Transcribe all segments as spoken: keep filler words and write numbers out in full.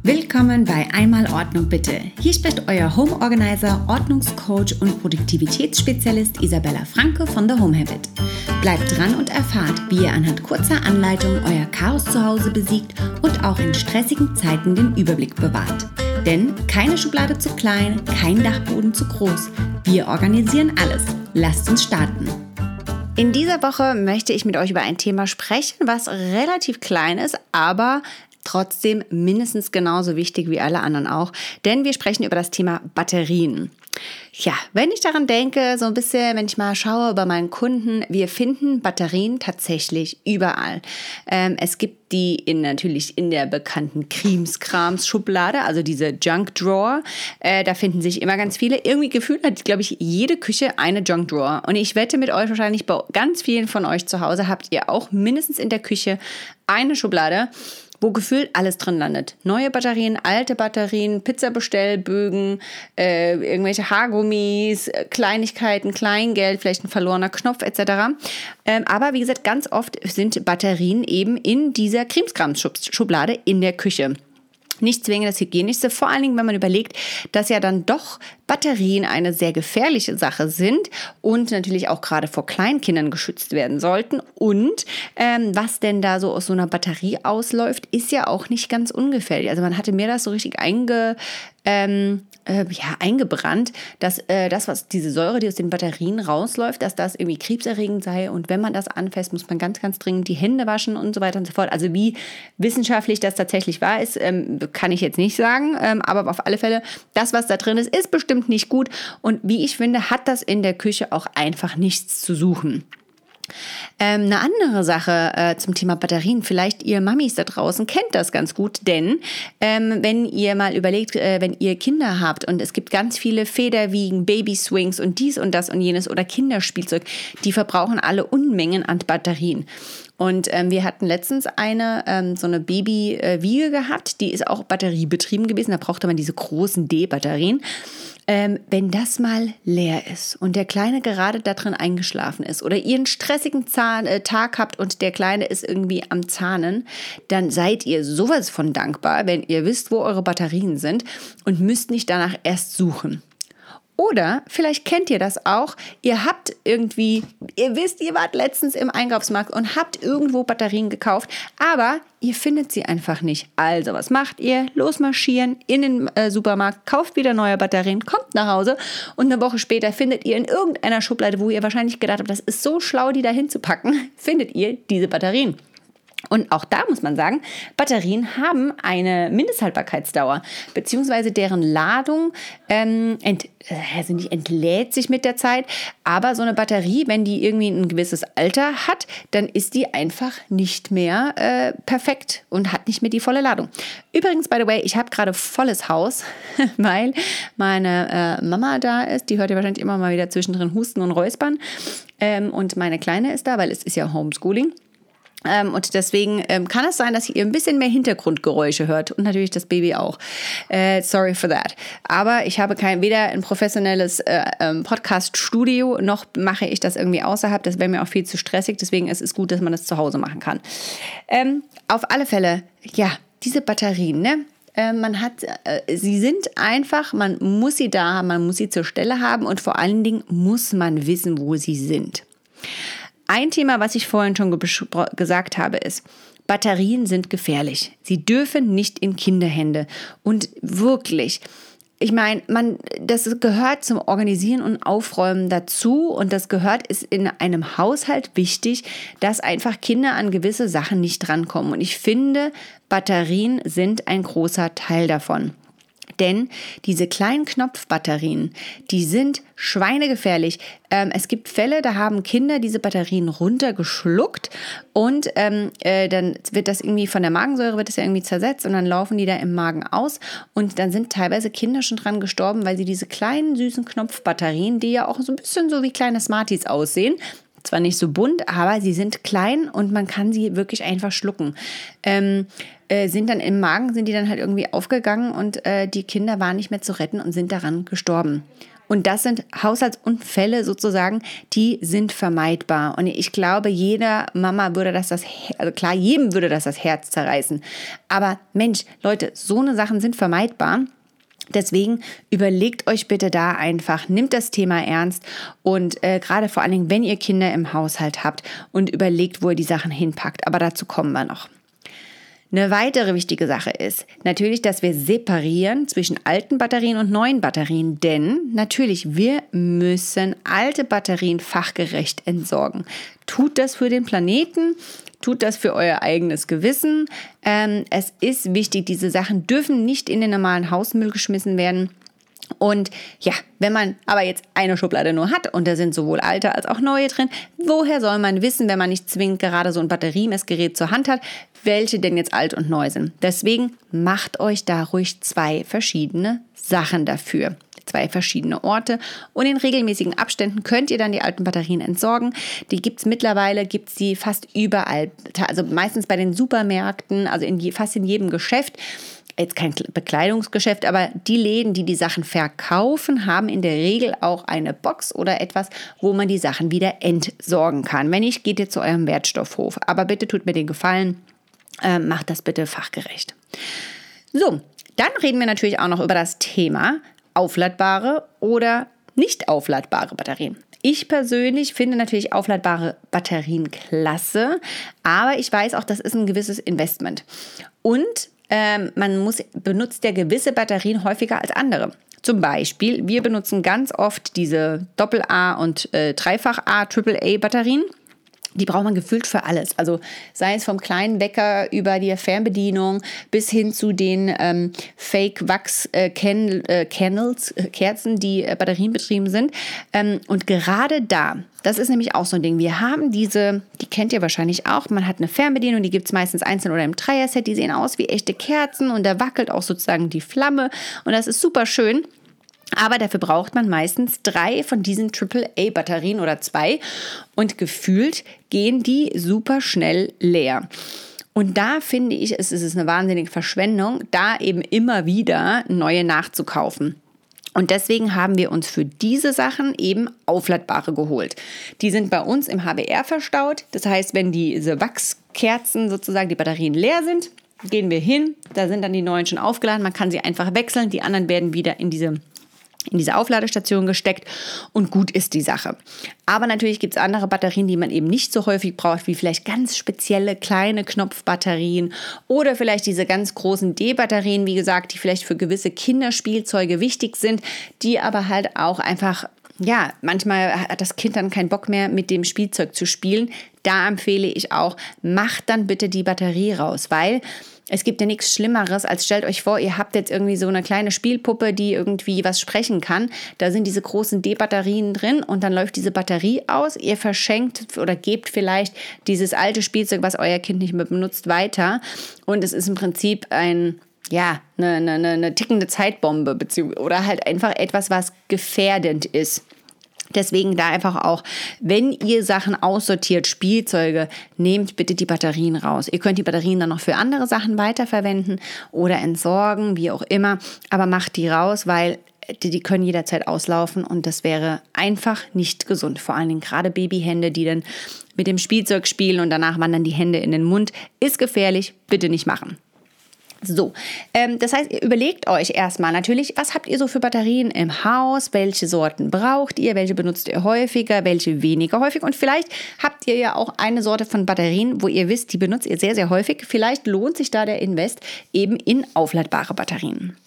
Willkommen bei Einmal Ordnung bitte. Hier spricht euer Home Organizer, Ordnungscoach und Produktivitätsspezialist Isabella Franke von The Home Habit. Bleibt dran und erfahrt, wie ihr anhand kurzer Anleitungen euer Chaos zu Hause besiegt und auch in stressigen Zeiten den Überblick bewahrt. Denn keine Schublade zu klein, kein Dachboden zu groß. Wir organisieren alles. Lasst uns starten. In dieser Woche möchte ich mit euch über ein Thema sprechen, was relativ klein ist, aber trotzdem mindestens genauso wichtig wie alle anderen auch, denn wir sprechen über das Thema Batterien. Ja, wenn ich daran denke, so ein bisschen, wenn ich mal schaue über meinen Kunden, wir finden Batterien tatsächlich überall. Ähm, es gibt die in, natürlich in der bekannten Krimskrams-Schublade, also diese Junk Drawer. Äh, da finden sich immer ganz viele. Irgendwie gefühlt hat, glaube ich, jede Küche eine Junk Drawer. Und ich wette mit euch, wahrscheinlich bei ganz vielen von euch zu Hause habt ihr auch mindestens in der Küche eine Schublade, wo gefühlt alles drin landet. Neue Batterien, alte Batterien, Pizzabestellbögen, äh, irgendwelche Haargummis, Kleinigkeiten, Kleingeld, vielleicht ein verlorener Knopf et cetera. Ähm, aber wie gesagt, ganz oft sind Batterien eben in dieser Krimskrams-Schublade in der Küche. Nicht zwingend das Hygienischste, vor allen Dingen, wenn man überlegt, dass ja dann doch Batterien eine sehr gefährliche Sache sind und natürlich auch gerade vor Kleinkindern geschützt werden sollten. Und ähm, was denn da so aus so einer Batterie ausläuft, ist ja auch nicht ganz ungefährlich. Also man hatte mir das so richtig einge, ähm, äh, ja, eingebrannt, dass äh, das, was diese Säure, die aus den Batterien rausläuft, dass das irgendwie krebserregend sei. Und wenn man das anfasst, muss man ganz, ganz dringend die Hände waschen und so weiter und so fort. Also wie wissenschaftlich das tatsächlich wahr ist, ähm, kann ich jetzt nicht sagen. Ähm, aber auf alle Fälle, das, was da drin ist, ist bestimmt nicht gut. Und wie ich finde, hat das in der Küche auch einfach nichts zu suchen. Ähm, eine andere Sache äh, zum Thema Batterien, vielleicht ihr Mamis da draußen kennt das ganz gut, denn ähm, wenn ihr mal überlegt, äh, wenn ihr Kinder habt und es gibt ganz viele Federwiegen, Babyswings und dies und das und jenes oder Kinderspielzeug, die verbrauchen alle Unmengen an Batterien. Und ähm, wir hatten letztens eine, ähm, so eine Babywiege gehabt, die ist auch batteriebetrieben gewesen, da brauchte man diese großen D-Batterien. Ähm, wenn das mal leer ist und der Kleine gerade da drin eingeschlafen ist oder ihr einen stressigen Zahn, äh, Tag habt und der Kleine ist irgendwie am Zahnen, dann seid ihr sowas von dankbar, wenn ihr wisst, wo eure Batterien sind und müsst nicht danach erst suchen. Oder vielleicht kennt ihr das auch, ihr habt irgendwie, ihr wisst, ihr wart letztens im Einkaufsmarkt und habt irgendwo Batterien gekauft, aber ihr findet sie einfach nicht. Also was macht ihr? Losmarschieren in den äh, Supermarkt, kauft wieder neue Batterien, kommt nach Hause und eine Woche später findet ihr in irgendeiner Schublade, wo ihr wahrscheinlich gedacht habt, das ist so schlau, die da hinzupacken, findet ihr diese Batterien. Und auch da muss man sagen, Batterien haben eine Mindesthaltbarkeitsdauer, beziehungsweise deren Ladung ähm, ent, also nicht entlädt sich mit der Zeit, aber so eine Batterie, wenn die irgendwie ein gewisses Alter hat, dann ist die einfach nicht mehr äh, perfekt und hat nicht mehr die volle Ladung. Übrigens, by the way, ich habe gerade volles Haus, weil meine äh, Mama da ist, die hört ja wahrscheinlich immer mal wieder zwischendrin husten und räuspern ähm, und meine Kleine ist da, weil es ist ja Homeschooling. Ähm, und deswegen ähm, kann es sein, dass ihr ein bisschen mehr Hintergrundgeräusche hört und natürlich das Baby auch. Äh, sorry for that. Aber ich habe kein, weder ein professionelles äh, ähm, Podcast-Studio, noch mache ich das irgendwie außerhalb. Das wäre mir auch viel zu stressig. Deswegen ist es gut, dass man das zu Hause machen kann. Ähm, auf alle Fälle, ja, diese Batterien, ne? Äh, man hat, äh, sie sind einfach, man muss sie da haben, man muss sie zur Stelle haben und vor allen Dingen muss man wissen, wo sie sind. Ein Thema, was ich vorhin schon ge- gesagt habe, ist, Batterien sind gefährlich. Sie dürfen nicht in Kinderhände. Und wirklich, ich meine, man, das gehört zum Organisieren und Aufräumen dazu. Und das gehört, ist in einem Haushalt wichtig, dass einfach Kinder an gewisse Sachen nicht drankommen. Und ich finde, Batterien sind ein großer Teil davon. Denn diese kleinen Knopfbatterien, die sind schweinegefährlich. Ähm, es gibt Fälle, da haben Kinder diese Batterien runtergeschluckt und ähm, äh, dann wird das irgendwie von der Magensäure wird das ja irgendwie zersetzt und dann laufen die da im Magen aus und dann sind teilweise Kinder schon dran gestorben, weil sie diese kleinen süßen Knopfbatterien, die ja auch so ein bisschen so wie kleine Smarties aussehen, zwar nicht so bunt, aber sie sind klein und man kann sie wirklich einfach schlucken. Ähm, äh, sind dann im Magen, sind die dann halt irgendwie aufgegangen und äh, die Kinder waren nicht mehr zu retten und sind daran gestorben. Und das sind Haushaltsunfälle sozusagen, die sind vermeidbar. Und ich glaube, jeder Mama würde das, das also klar, jedem würde das das Herz zerreißen. Aber Mensch, Leute, so eine Sachen sind vermeidbar. Deswegen überlegt euch bitte da einfach, nimmt das Thema ernst und äh, gerade vor allen Dingen, wenn ihr Kinder im Haushalt habt und überlegt, wo ihr die Sachen hinpackt. Aber dazu kommen wir noch. Eine weitere wichtige Sache ist natürlich, dass wir separieren zwischen alten Batterien und neuen Batterien, denn natürlich, wir müssen alte Batterien fachgerecht entsorgen. Tut das für den Planeten, tut das für euer eigenes Gewissen. Ähm, es ist wichtig, diese Sachen dürfen nicht in den normalen Hausmüll geschmissen werden. Und ja, wenn man aber jetzt eine Schublade nur hat und da sind sowohl alte als auch neue drin, woher soll man wissen, wenn man nicht zwingend gerade so ein Batteriemessgerät zur Hand hat, welche denn jetzt alt und neu sind? Deswegen macht euch da ruhig zwei verschiedene Sachen dafür. Zwei verschiedene Orte und in regelmäßigen Abständen könnt ihr dann die alten Batterien entsorgen. Die gibt es mittlerweile, gibt es die fast überall, also meistens bei den Supermärkten, also in je, fast in jedem Geschäft. Jetzt kein Bekleidungsgeschäft, aber die Läden, die die Sachen verkaufen, haben in der Regel auch eine Box oder etwas, wo man die Sachen wieder entsorgen kann. Wenn nicht, geht ihr zu eurem Wertstoffhof. Aber bitte tut mir den Gefallen, äh, macht das bitte fachgerecht. So, dann reden wir natürlich auch noch über das Thema aufladbare oder nicht aufladbare Batterien. Ich persönlich finde natürlich aufladbare Batterien klasse, aber ich weiß auch, das ist ein gewisses Investment. Und Ähm, man muss, benutzt ja gewisse Batterien häufiger als andere. Zum Beispiel, wir benutzen ganz oft diese Doppel-A und äh, Dreifach-A, Triple A Batterien. Die braucht man gefühlt für alles. Also sei es vom kleinen Wecker über die Fernbedienung bis hin zu den ähm, Fake-Wachs-Candles, äh, äh, Kerzen, die äh, batterienbetrieben sind. Ähm, und gerade da, das ist nämlich auch so ein Ding. Wir haben diese, die kennt ihr wahrscheinlich auch, man hat eine Fernbedienung, die gibt es meistens einzeln oder im Dreier-Set. Die sehen aus wie echte Kerzen und da wackelt auch sozusagen die Flamme. Und das ist super schön. Aber dafür braucht man meistens drei von diesen Triple A Batterien oder zwei und gefühlt gehen die super schnell leer. Und da finde ich, es ist eine wahnsinnige Verschwendung, da eben immer wieder neue nachzukaufen. Und deswegen haben wir uns für diese Sachen eben aufladbare geholt. Die sind bei uns im H B R verstaut. Das heißt, wenn diese Wachskerzen sozusagen, die Batterien leer sind, gehen wir hin. Da sind dann die neuen schon aufgeladen. Man kann sie einfach wechseln. Die anderen werden wieder in diese in diese Aufladestation gesteckt und gut ist die Sache. Aber natürlich gibt es andere Batterien, die man eben nicht so häufig braucht, wie vielleicht ganz spezielle kleine Knopfbatterien oder vielleicht diese ganz großen D-Batterien, wie gesagt, die vielleicht für gewisse Kinderspielzeuge wichtig sind, die aber halt auch einfach, ja, manchmal hat das Kind dann keinen Bock mehr, mit dem Spielzeug zu spielen. Da empfehle ich auch, macht dann bitte die Batterie raus, weil es gibt ja nichts Schlimmeres, als stellt euch vor, ihr habt jetzt irgendwie so eine kleine Spielpuppe, die irgendwie was sprechen kann. Da sind diese großen D-Batterien drin und dann läuft diese Batterie aus. Ihr verschenkt oder gebt vielleicht dieses alte Spielzeug, was euer Kind nicht mehr benutzt, weiter. Und es ist im Prinzip ein, ja, eine, eine, eine tickende Zeitbombe beziehungsweise oder halt einfach etwas, was gefährdend ist. Deswegen da einfach auch, wenn ihr Sachen aussortiert, Spielzeuge, nehmt bitte die Batterien raus. Ihr könnt die Batterien dann noch für andere Sachen weiterverwenden oder entsorgen, wie auch immer. Aber macht die raus, weil die, die können jederzeit auslaufen und das wäre einfach nicht gesund. Vor allen Dingen gerade Babyhände, die dann mit dem Spielzeug spielen und danach wandern die Hände in den Mund. Ist gefährlich, bitte nicht machen. So, ähm, das heißt, ihr überlegt euch erstmal natürlich, was habt ihr so für Batterien im Haus, welche Sorten braucht ihr, welche benutzt ihr häufiger, welche weniger häufig und vielleicht habt ihr ja auch eine Sorte von Batterien, wo ihr wisst, die benutzt ihr sehr, sehr häufig. Vielleicht lohnt sich da der Invest eben in aufladbare Batterien.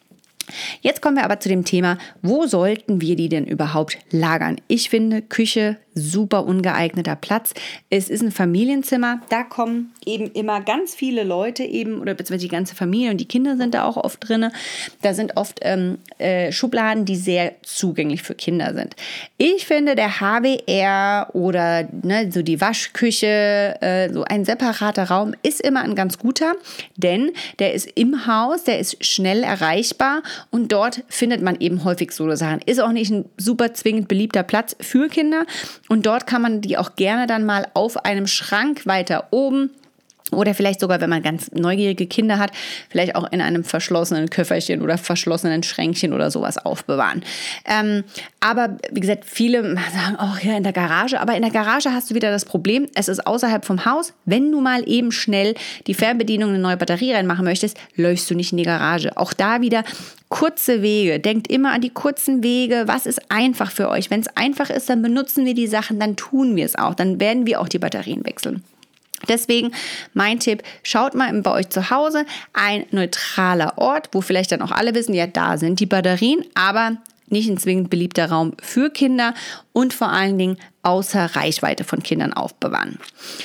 Jetzt kommen wir aber zu dem Thema, wo sollten wir die denn überhaupt lagern? Ich finde Küche super ungeeigneter Platz. Es ist ein Familienzimmer, da kommen eben immer ganz viele Leute eben oder beziehungsweise die ganze Familie und die Kinder sind da auch oft drin. Da sind oft ähm, äh, Schubladen, die sehr zugänglich für Kinder sind. Ich finde der H B R oder ne, so die Waschküche, äh, so ein separater Raum ist immer ein ganz guter, denn der ist im Haus, der ist schnell erreichbar und dort findet man eben häufig so Sachen. Ist auch nicht ein super zwingend beliebter Platz für Kinder. Und dort kann man die auch gerne dann mal auf einem Schrank weiter oben Oder vielleicht sogar, wenn man ganz neugierige Kinder hat, vielleicht auch in einem verschlossenen Köfferchen oder verschlossenen Schränkchen oder sowas aufbewahren. Ähm, aber wie gesagt, viele sagen, oh ja, in der Garage. Aber in der Garage hast du wieder das Problem, es ist außerhalb vom Haus. Wenn du mal eben schnell die Fernbedienung eine neue Batterie reinmachen möchtest, läufst du nicht in die Garage. Auch da wieder kurze Wege. Denkt immer an die kurzen Wege. Was ist einfach für euch? Wenn es einfach ist, dann benutzen wir die Sachen, dann tun wir es auch. Dann werden wir auch die Batterien wechseln. Deswegen mein Tipp, schaut mal bei euch zu Hause ein neutraler Ort, wo vielleicht dann auch alle wissen, ja, da sind die Batterien, aber nicht ein zwingend beliebter Raum für Kinder und vor allen Dingen außer Reichweite von Kindern aufbewahren.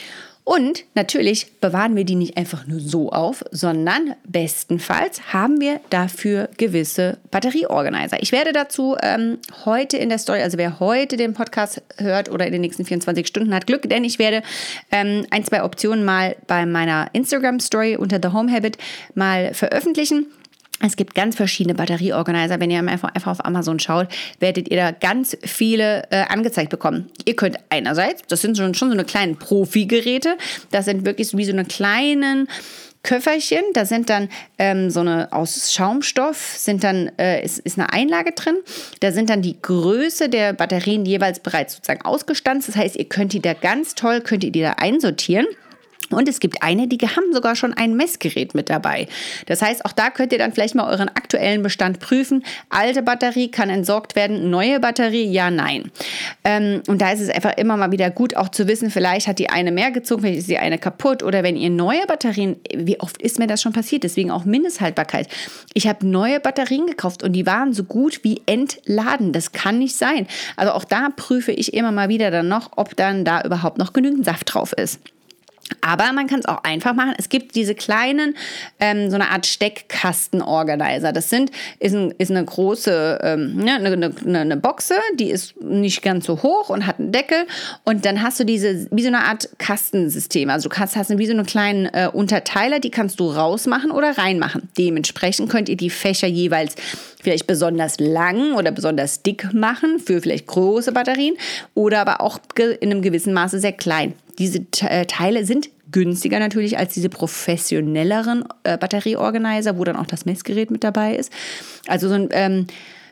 Und natürlich bewahren wir die nicht einfach nur so auf, sondern bestenfalls haben wir dafür gewisse Batterieorganizer. Ich werde dazu ähm, heute in der Story, also wer heute den Podcast hört oder in den nächsten vierundzwanzig Stunden hat Glück, denn ich werde ähm, ein, zwei Optionen mal bei meiner Instagram-Story unter The Home Habit mal veröffentlichen. Es gibt ganz verschiedene Batterieorganizer. Wenn ihr einfach, einfach auf Amazon schaut, werdet ihr da ganz viele äh, angezeigt bekommen. Ihr könnt einerseits, das sind schon, schon so eine kleinen Profi-Geräte, das sind wirklich wie so eine kleinen Köfferchen, da sind dann ähm, so eine aus Schaumstoff, sind dann, äh, ist, ist eine Einlage drin, da sind dann die Größe der Batterien jeweils bereits sozusagen ausgestanzt. Das heißt, ihr könnt die da ganz toll, könnt ihr die da einsortieren. Und es gibt eine, die haben sogar schon ein Messgerät mit dabei. Das heißt, auch da könnt ihr dann vielleicht mal euren aktuellen Bestand prüfen. Alte Batterie kann entsorgt werden, neue Batterie, ja, nein. Ähm, und da ist es einfach immer mal wieder gut auch zu wissen, vielleicht hat die eine mehr gezogen, vielleicht ist die eine kaputt. Oder wenn ihr neue Batterien, wie oft ist mir das schon passiert, deswegen auch Mindesthaltbarkeit. Ich habe neue Batterien gekauft und die waren so gut wie entladen. Das kann nicht sein. Also auch da prüfe ich immer mal wieder dann noch, ob dann da überhaupt noch genügend Saft drauf ist. Aber man kann es auch einfach machen. Es gibt diese kleinen, ähm, so eine Art Steckkasten-Organizer. Das sind, ist, ein, ist eine große, ähm, ne, eine, eine, eine Boxe, die ist nicht ganz so hoch und hat einen Deckel. Und dann hast du diese, wie so eine Art Kastensystem. Also du kannst, hast wie so einen kleinen äh, Unterteiler, die kannst du rausmachen oder reinmachen. Dementsprechend könnt ihr die Fächer jeweils vielleicht besonders lang oder besonders dick machen für vielleicht große Batterien oder aber auch in einem gewissen Maße sehr klein. Diese Teile sind günstiger natürlich als diese professionelleren äh, Batterieorganizer, wo dann auch das Messgerät mit dabei ist. Also so ein, ähm,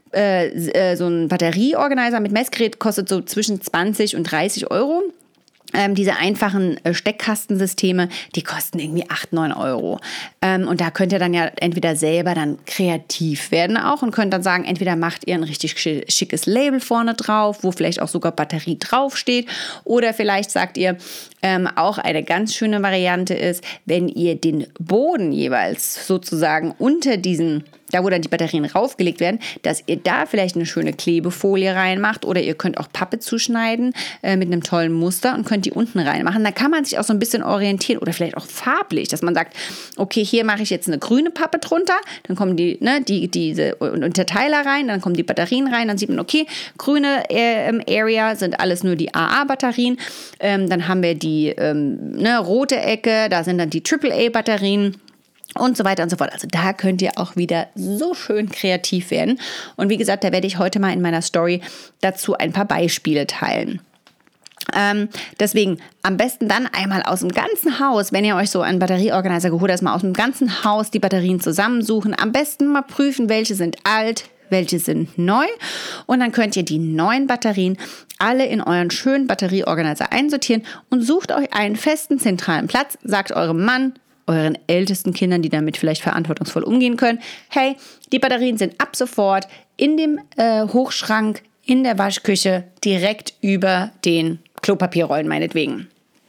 äh, so ein Batterieorganizer mit Messgerät kostet so zwischen zwanzig und dreißig Euro. Ähm, diese einfachen äh, Steckkastensysteme, die kosten irgendwie acht, neun Euro. Ähm, und da könnt ihr dann ja entweder selber dann kreativ werden auch und könnt dann sagen, entweder macht ihr ein richtig schickes Label vorne drauf, wo vielleicht auch sogar Batterie draufsteht. Oder vielleicht sagt ihr, ähm, auch eine ganz schöne Variante ist, wenn ihr den Boden jeweils sozusagen unter diesen, da wo dann die Batterien raufgelegt werden, dass ihr da vielleicht eine schöne Klebefolie reinmacht oder ihr könnt auch Pappe zuschneiden äh, mit einem tollen Muster und könnt die unten reinmachen. Da kann man sich auch so ein bisschen orientieren oder vielleicht auch farblich, dass man sagt, okay, hier mache ich jetzt eine grüne Pappe drunter, dann kommen die, ne, die diese Unterteiler rein, dann kommen die Batterien rein, dann sieht man, okay, grüne äh, Area sind alles nur die A A-Batterien, ähm, dann haben wir die ähm, ne, rote Ecke, da sind dann die Triple A-Batterien. Und so weiter und so fort. Also da könnt ihr auch wieder so schön kreativ werden. Und wie gesagt, da werde ich heute mal in meiner Story dazu ein paar Beispiele teilen. Ähm, deswegen am besten dann einmal aus dem ganzen Haus, wenn ihr euch so einen Batterieorganizer geholt habt, mal aus dem ganzen Haus die Batterien zusammensuchen. Am besten mal prüfen, welche sind alt, welche sind neu. Und dann könnt ihr die neuen Batterien alle in euren schönen Batterieorganizer einsortieren und sucht euch einen festen zentralen Platz, sagt eurem Mann, euren ältesten Kindern, die damit vielleicht verantwortungsvoll umgehen können, hey, die Batterien sind ab sofort in dem äh, Hochschrank, in der Waschküche, direkt über den Klopapierrollen meinetwegen.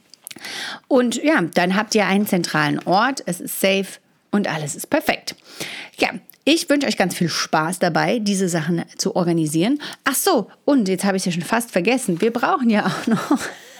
Und ja, dann habt ihr einen zentralen Ort, es ist safe und alles ist perfekt. Ja, ich wünsche euch ganz viel Spaß dabei, diese Sachen zu organisieren. Ach so, und jetzt habe ich es ja schon fast vergessen, wir brauchen ja auch noch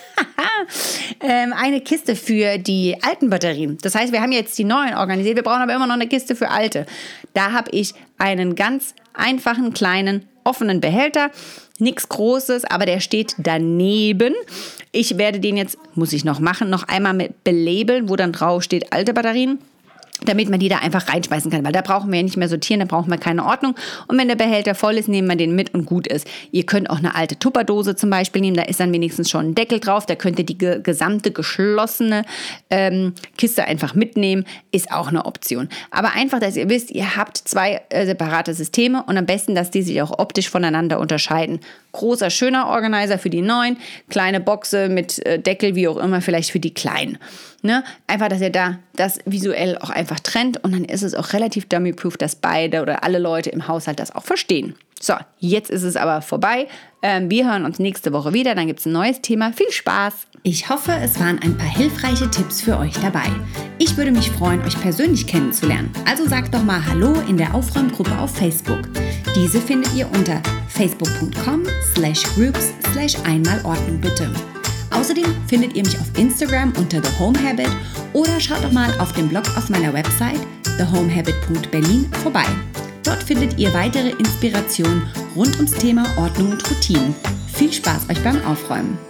eine Kiste für die alten Batterien. Das heißt, wir haben jetzt die neuen organisiert, wir brauchen aber immer noch eine Kiste für alte. Da habe ich einen ganz einfachen, kleinen, offenen Behälter. Nichts Großes, aber der steht daneben. Ich werde den jetzt, muss ich noch machen, noch einmal mit belabeln, wo dann drauf steht alte Batterien. damit man die da einfach reinschmeißen kann, weil da brauchen wir ja nicht mehr sortieren, da brauchen wir keine Ordnung. Und wenn der Behälter voll ist, nehmen wir den mit und gut ist. Ihr könnt auch eine alte Tupperdose zum Beispiel nehmen, da ist dann wenigstens schon ein Deckel drauf, da könnt ihr die ge- gesamte geschlossene ähm, Kiste einfach mitnehmen, ist auch eine Option. Aber einfach, dass ihr wisst, ihr habt zwei äh, separate Systeme und am besten, dass die sich auch optisch voneinander unterscheiden. Großer, schöner Organizer für die neuen, kleine Boxe mit äh, Deckel, wie auch immer, vielleicht für die kleinen. Ne? Einfach, dass ihr da das visuell auch einfach trennt und dann ist es auch relativ dummy-proof, dass beide oder alle Leute im Haushalt das auch verstehen. So, jetzt ist es aber vorbei. Ähm, wir hören uns nächste Woche wieder, dann gibt es ein neues Thema. Viel Spaß! Ich hoffe, es waren ein paar hilfreiche Tipps für euch dabei. Ich würde mich freuen, euch persönlich kennenzulernen. Also sagt doch mal Hallo in der Aufräumgruppe auf Facebook. Diese findet ihr unter facebook.com slash groups slash einmal Ordnung bitte. Außerdem findet ihr mich auf Instagram unter The Home Habit oder schaut doch mal auf dem Blog auf meiner Website the home habit punkt berlin vorbei. Dort findet ihr weitere Inspirationen rund ums Thema Ordnung und Routinen. Viel Spaß euch beim Aufräumen!